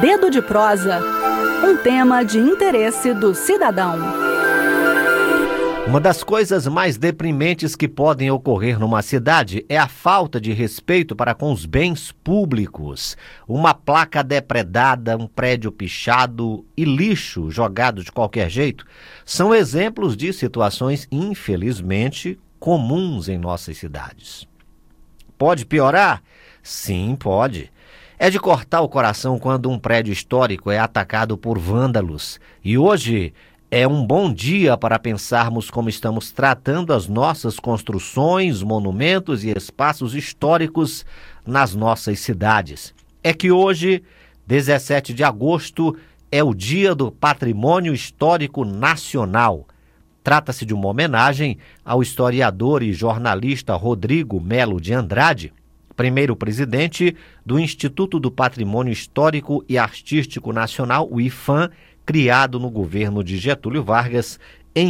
Dedo de Prosa, um tema de interesse do cidadão. Uma das coisas mais deprimentes que podem ocorrer numa cidade é a falta de respeito para com os bens públicos. Uma placa depredada, um prédio pichado e lixo jogado de qualquer jeito são exemplos de situações, infelizmente, comuns em nossas cidades. Pode piorar? Sim, pode. É de cortar o coração quando um prédio histórico é atacado por vândalos. E hoje é um bom dia para pensarmos como estamos tratando as nossas construções, monumentos e espaços históricos nas nossas cidades. É que hoje, 17 de agosto, é o Dia do Patrimônio Histórico Nacional. Trata-se de uma homenagem ao historiador e jornalista Rodrigo Melo de Andrade, primeiro presidente do Instituto do Patrimônio Histórico e Artístico Nacional, o IPHAN, criado no governo de Getúlio Vargas em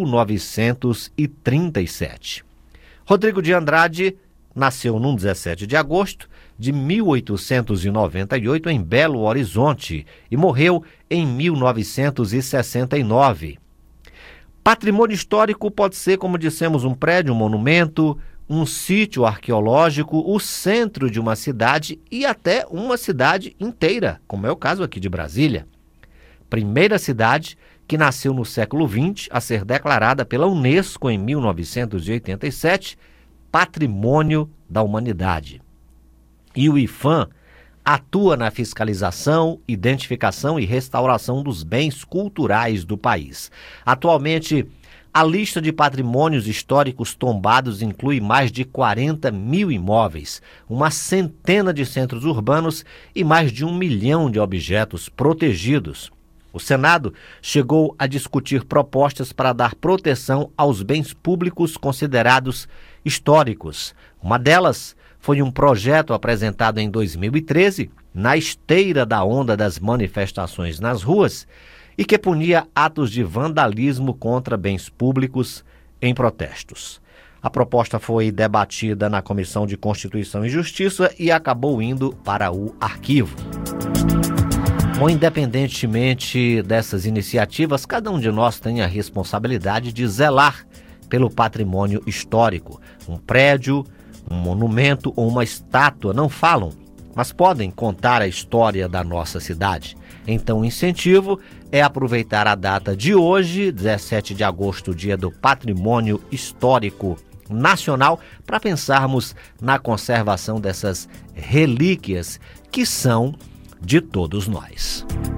1937. Rodrigo de Andrade nasceu no 17 de agosto de 1898 em Belo Horizonte e morreu em 1969. Patrimônio histórico pode ser, como dissemos, um prédio, um monumento, um sítio arqueológico, o centro de uma cidade e até uma cidade inteira, como é o caso aqui de Brasília. Primeira cidade que nasceu no século XX a ser declarada pela Unesco em 1987 Patrimônio da Humanidade. E o IPHAN atua na fiscalização, identificação e restauração dos bens culturais do país. Atualmente, a lista de patrimônios históricos tombados inclui mais de 40 mil imóveis, uma centena de centros urbanos e mais de 1 milhão de objetos protegidos. O Senado chegou a discutir propostas para dar proteção aos bens públicos considerados históricos. Uma delas foi um projeto apresentado em 2013, na esteira da onda das manifestações nas ruas, e que punia atos de vandalismo contra bens públicos em protestos. A proposta foi debatida na Comissão de Constituição e Justiça e acabou indo para o arquivo. Bom, independentemente dessas iniciativas, cada um de nós tem a responsabilidade de zelar pelo patrimônio histórico. Um prédio, um monumento ou uma estátua não falam, mas podem contar a história da nossa cidade. Então, o incentivo é aproveitar a data de hoje, 17 de agosto, Dia do Patrimônio Histórico Nacional, para pensarmos na conservação dessas relíquias que são de todos nós.